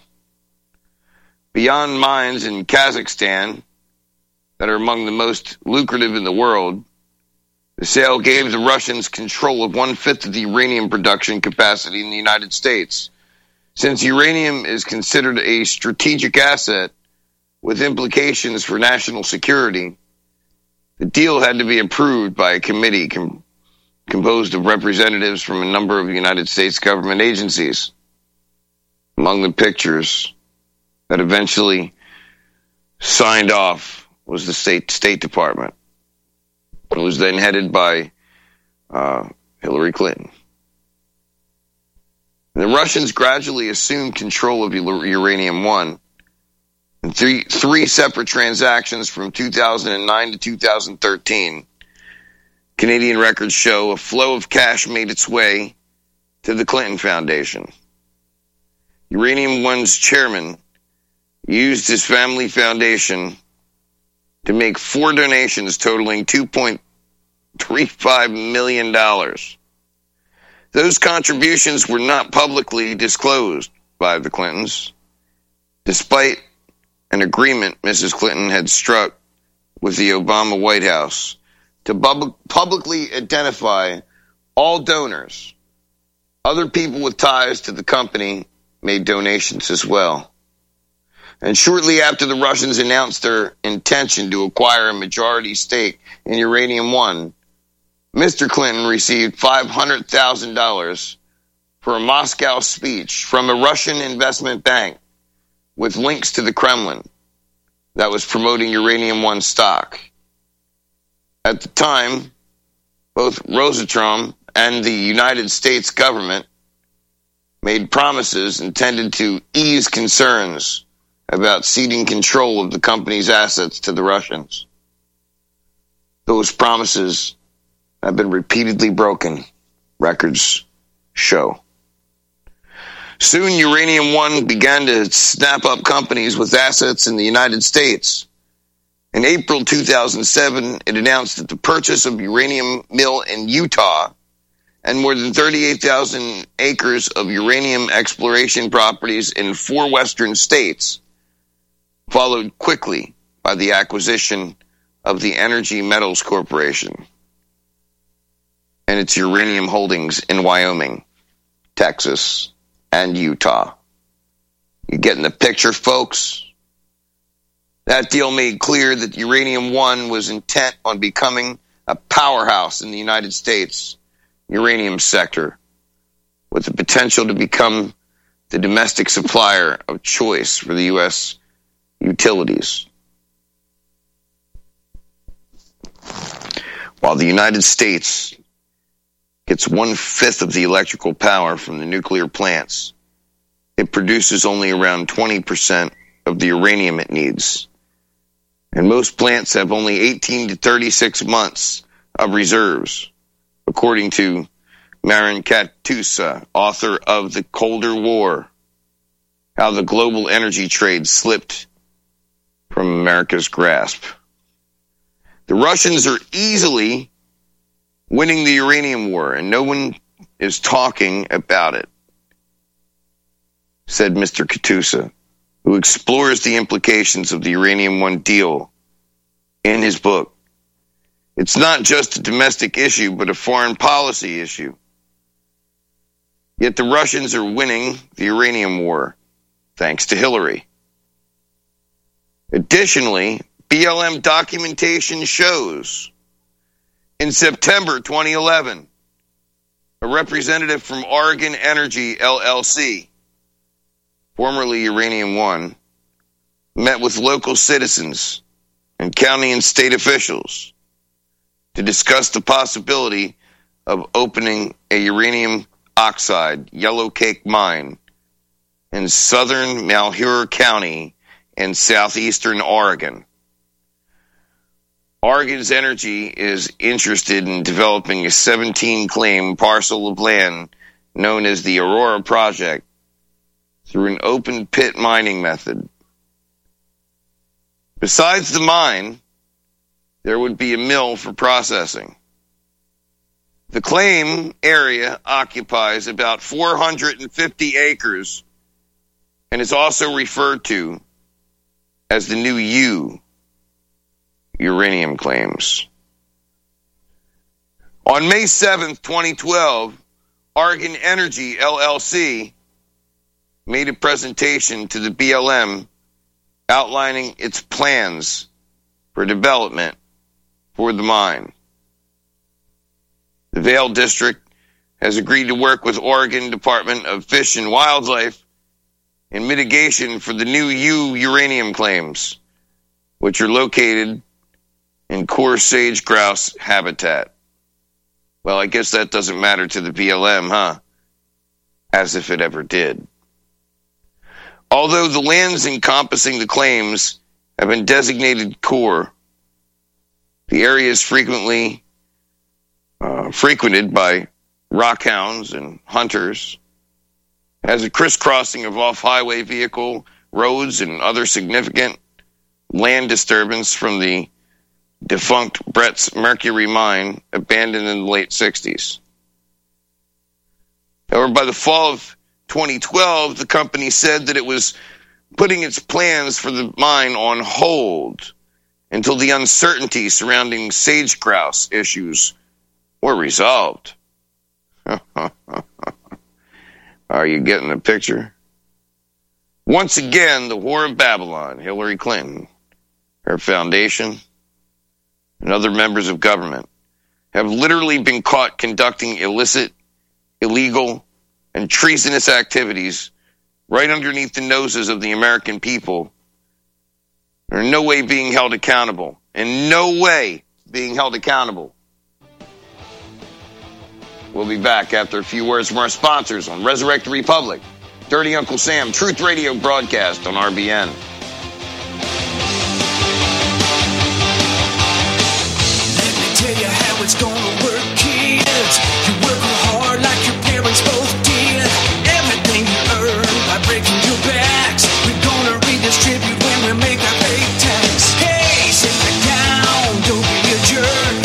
Beyond mines in Kazakhstan that are among the most lucrative in the world, the sale gave the Russians control of 1/5 of the uranium production capacity in the United States. Since uranium is considered a strategic asset with implications for national security, the deal had to be approved by a committee composed of representatives from a number of United States government agencies. Among the pictures that eventually signed off was the State Department. It was then headed by Hillary Clinton. The Russians gradually assumed control of Uranium One. In three separate transactions from 2009 to 2013, Canadian records show a flow of cash made its way to the Clinton Foundation. Uranium One's chairman used his family foundation to make 4 donations totaling $2.35 million. Those contributions were not publicly disclosed by the Clintons, despite an agreement Mrs. Clinton had struck with the Obama White House to publicly identify all donors. Other people with ties to the company made donations as well. And shortly after the Russians announced their intention to acquire a majority stake in Uranium One, Mr. Clinton received $500,000 for a Moscow speech from a Russian investment bank with links to the Kremlin that was promoting Uranium One stock. At the time, both Rosatom and the United States government made promises intended to ease concerns about ceding control of the company's assets to the Russians. Those promises have been repeatedly broken, records show. Soon, Uranium One began to snap up companies with assets in the United States. In April 2007, it announced that the purchase of uranium mill in Utah and more than 38,000 acres of uranium exploration properties in 4 western states followed quickly by the acquisition of the Energy Metals Corporation and its uranium holdings in Wyoming, Texas, and Utah. You getting the picture, folks? That deal made clear that Uranium One was intent on becoming a powerhouse in the United States uranium sector, with the potential to become the domestic supplier of choice for the U.S. utilities. While the United States gets 1/5 of the electrical power from the nuclear plants, it produces only around 20% of the uranium it needs. And most plants have only 18 to 36 months of reserves, according to Marin Katusa, author of The Colder War, How the Global Energy Trade Slipped from America's Grasp. The Russians are easily winning the uranium war, and no one is talking about it, said Mr. Katusa, who explores the implications of the Uranium One deal in his book. It's not just a domestic issue, but a foreign policy issue. Yet the Russians are winning the uranium war, thanks to Hillary. Additionally, BLM documentation shows in September 2011, a representative from Oregon Energy LLC, formerly Uranium One, met with local citizens and county and state officials to discuss the possibility of opening a uranium oxide yellow cake mine in southern Malheur County in southeastern Oregon. Oregon's Energy is interested in developing a 17-claim parcel of land known as the Aurora Project through an open pit mining method. Besides the mine, there would be a mill for processing. The claim area occupies about 450 acres and is also referred to as the New U uranium claims. On May 7th, 2012, Oregon Energy LLC made a presentation to the BLM outlining its plans for development for the mine. The Vail District has agreed to work with Oregon Department of Fish and Wildlife in mitigation for the New U uranium claims, which are located in core sage-grouse habitat. Well, I guess that doesn't matter to the BLM, huh? As if it ever did. Although the lands encompassing the claims have been designated core, the area is frequently frequented by rockhounds and hunters, has a crisscrossing of off-highway vehicle roads and other significant land disturbance from the defunct Brett's Mercury mine abandoned in the late 60s. However, by the fall of 2012, the company said that it was putting its plans for the mine on hold until the uncertainty surrounding sage grouse issues were resolved. Are you getting the picture? Once again, the Whore of Babylon, Hillary Clinton, her foundation, and other members of government have literally been caught conducting illicit, illegal, and treasonous activities right underneath the noses of the American people. They're in no way being held accountable. In no way being held accountable. We'll be back after a few words from our sponsors on Resurrect the Republic, Dirty Uncle Sam, Truth Radio broadcast on RBN. Let me tell you how it's gonna work, kids. You work hard like your parents both did. Everything you earn by breaking your backs, we're gonna redistribute when we make our pay tax. Hey, sit back down, don't be a jerk.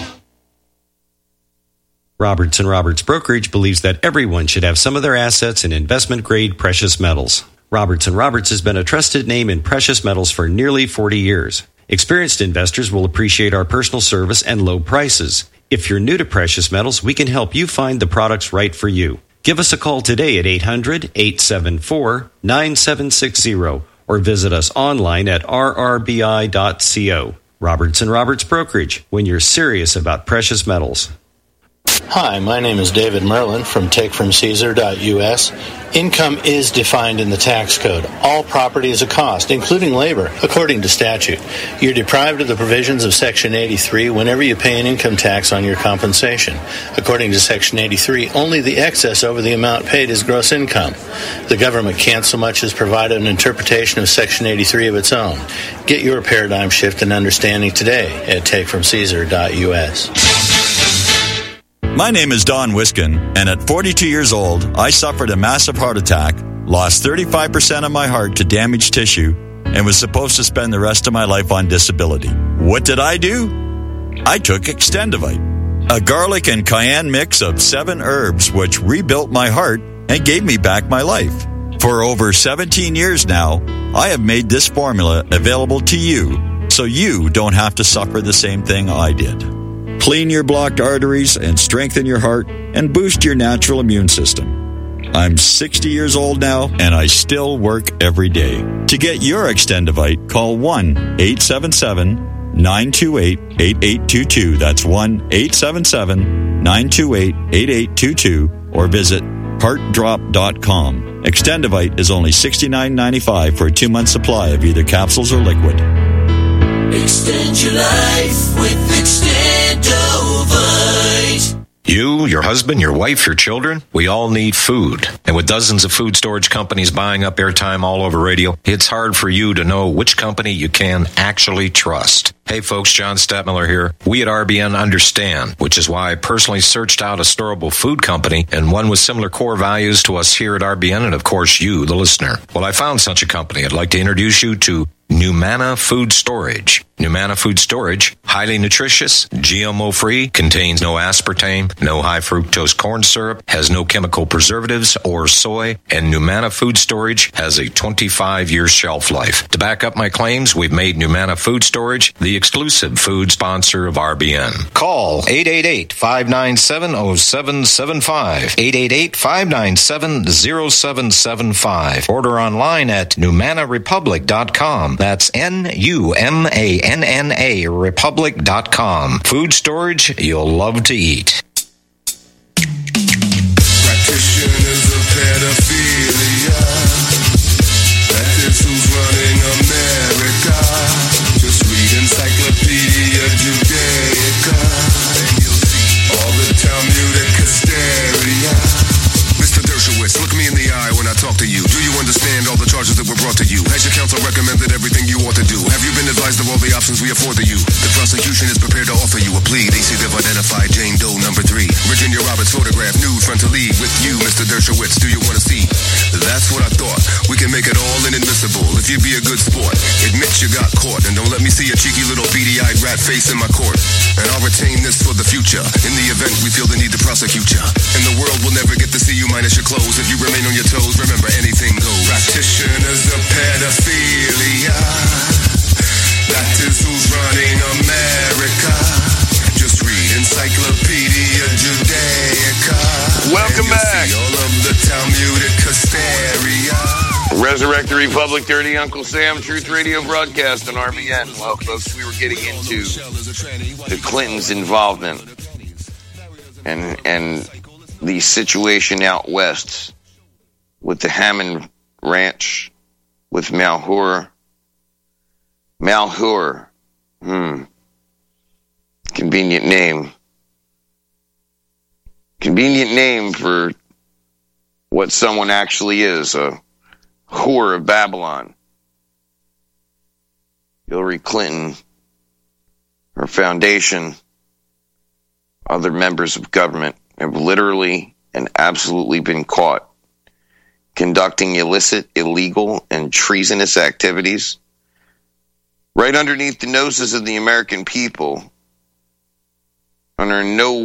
Roberts & Roberts Brokerage believes that everyone should have some of their assets in investment-grade precious metals. Roberts & Roberts has been a trusted name in precious metals for nearly 40 years. Experienced investors will appreciate our personal service and low prices. If you're new to precious metals, we can help you find the products right for you. Give us a call today at 800-874-9760 or visit us online at rrbi.co. Roberts & Roberts Brokerage, when you're serious about precious metals. Hi, my name is David Merlin from takefromcaesar.us. Income is defined in the tax code. All property is a cost, including labor, according to statute. You're deprived of the provisions of Section 83 whenever you pay an income tax on your compensation. According to Section 83, only the excess over the amount paid is gross income. The government can't so much as provide an interpretation of Section 83 of its own. Get your paradigm shift and understanding today at takefromcaesar.us. My name is Don Wiskin, and at 42 years old, I suffered a massive heart attack, lost 35% of my heart to damaged tissue, and was supposed to spend the rest of my life on disability. What did I do? I took Extendivite, a garlic and cayenne mix of 7 herbs which rebuilt my heart and gave me back my life. For over 17 years now, I have made this formula available to you so you don't have to suffer the same thing I did. Clean your blocked arteries and strengthen your heart and boost your natural immune system. I'm 60 years old now and I still work every day. To get your Extendivite, call 1-877-928-8822. That's 1-877-928-8822 or visit heartdrop.com. Extendivite is only $69.95 for a 2-month supply of either capsules or liquid. Extend your life with Extendovite. You, your husband, your wife, your children, we all need food. And with dozens of food storage companies buying up airtime all over radio, it's hard for you to know which company you can actually trust. Hey folks, John Stadtmiller here. We at RBN understand, which is why I personally searched out a storable food company and one with similar core values to us here at RBN and of course you, the listener. Well, I found such a company. I'd like to introduce you to Numana Food Storage. Numana Food Storage, highly nutritious, GMO-free, contains no aspartame, no high fructose corn syrup, has no chemical preservatives or soy, and Numana Food Storage has a 25-year shelf life. To back up my claims, we've made Numana Food Storage the exclusive food sponsor of RBN. Call 888-597-0775, 888-597-0775. Order online at NumanaRepublic.com. That's NUMANNA Republic.com. Food storage you'll love to eat. Practitioners of pedophilia. That is who's running America. Just read Encyclopedia Judaica, and you'll see all the Talmudic hysteria. Mr. Dershowitz, look me in the eye when I talk to you. Do you understand all the charges that were brought to you? Has your counsel recommended everything you ought to do? Have you been advised of all the options we afford to you? The prosecution is prepared to offer you a plea. They say they've identified Jane Doe number 3. Virginia Roberts photograph, nude front to lead. With you, Mr. Dershowitz, do you want to see? That's what I thought. We can make it all inadmissible if you be a good sport. Admit you got caught and don't let me see a cheeky little beady-eyed rat face in my court. And I'll retain this for the future. In the event we feel the need to prosecute you. And the world will never get to see you minus your clothes. If you remain on your toes, remember anything goes. Practitioners of pedophilia. That is who's running living America. Just read Encyclopedia Judaica. Welcome back. All of the Talmudic hysteria. Resurrect the Republic, Dirty Uncle Sam, Truth Radio broadcast on RBN. Well, folks, we were getting into the Clintons' involvement and the situation out west with the Hammond Ranch, with Malheur. Convenient name. Convenient name for what someone actually is, a whore of Babylon. Hillary Clinton, her foundation, other members of government have literally and absolutely been caught conducting illicit, illegal, and treasonous activities right underneath the noses of the American people, and are in no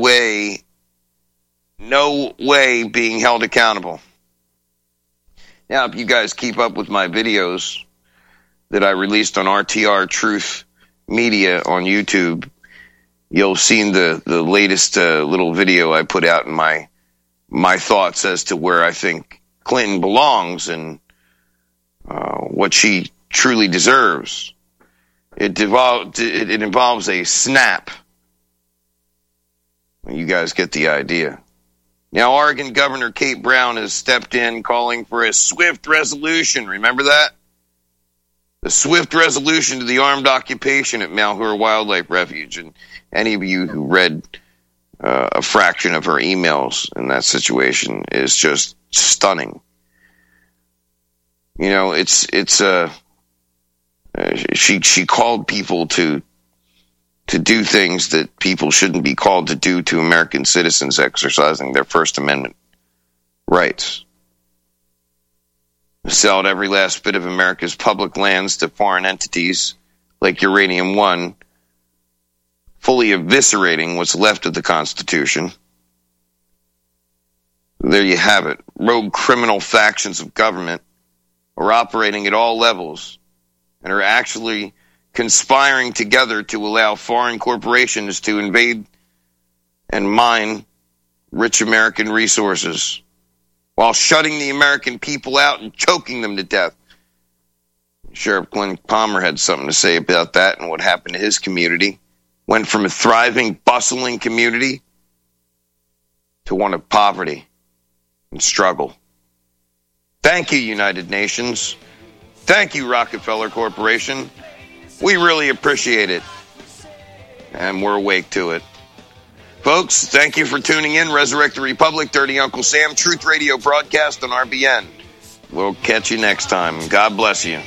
way being held accountable. Now, if you guys keep up with my videos that I released on RTR Truth Media on YouTube, you'll seen the latest little video I put out in my thoughts as to where I think Clinton belongs and what she truly deserves. It involves a snap. You guys get the idea. Now, Oregon Governor Kate Brown has stepped in calling for a swift resolution. Remember that? The swift resolution to the armed occupation at Malheur Wildlife Refuge. And any of you who read a fraction of her emails in that situation is just stunning. You know, she called people to do things that people shouldn't be called to do to American citizens exercising their First Amendment rights. Sell out every last bit of America's public lands to foreign entities like Uranium One, fully eviscerating what's left of the Constitution. There you have it. Rogue criminal factions of government are operating at all levels and are actually conspiring together to allow foreign corporations to invade and mine rich American resources while shutting the American people out and choking them to death. Sheriff Glenn Palmer had something to say about that and what happened to his community. Went from a thriving, bustling community to one of poverty and struggle. Thank you, United Nations. Thank you, Rockefeller Corporation. We really appreciate it, and we're awake to it. Folks, thank you for tuning in. Resurrect the Republic, Dirty Uncle Sam, Truth Radio broadcast on RBN. We'll catch you next time. God bless you.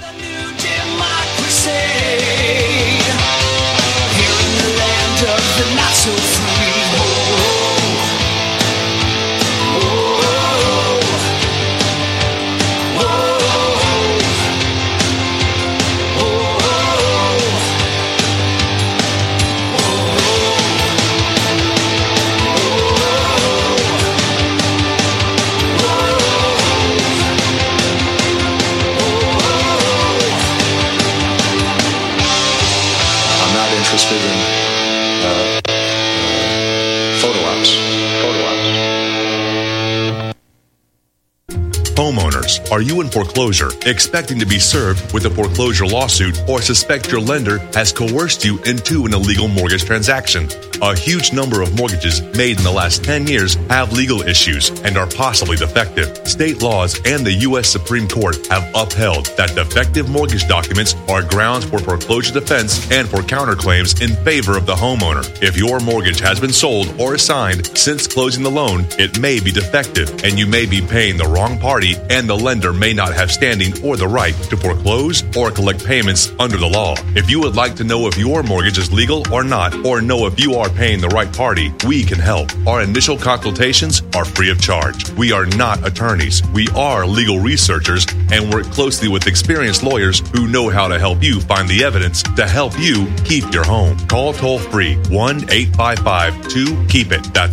Homeowners, are you in foreclosure, expecting to be served with a foreclosure lawsuit, or suspect your lender has coerced you into an illegal mortgage transaction? A huge number of mortgages made in the last 10 years have legal issues and are possibly defective. State laws and the U.S. Supreme Court have upheld that defective mortgage documents are grounds for foreclosure defense and for counterclaims in favor of the homeowner. If your mortgage has been sold or assigned since closing the loan, it may be defective and you may be paying the wrong party, and the lender may not have standing or the right to foreclose or collect payments under the law. If you would like to know if your mortgage is legal or not, or know if you are paying the right party, we can help. Our initial consultations are free of charge. We are not attorneys. We are legal researchers and work closely with experienced lawyers who know how to help you find the evidence to help you keep your home. Call toll-free 1-855-2-KEEP-IT. That's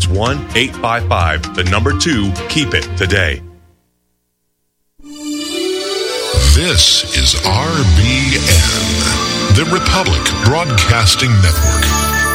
1-855-2-KEEP-IT today. This is RBN, The Republic Broadcasting Network.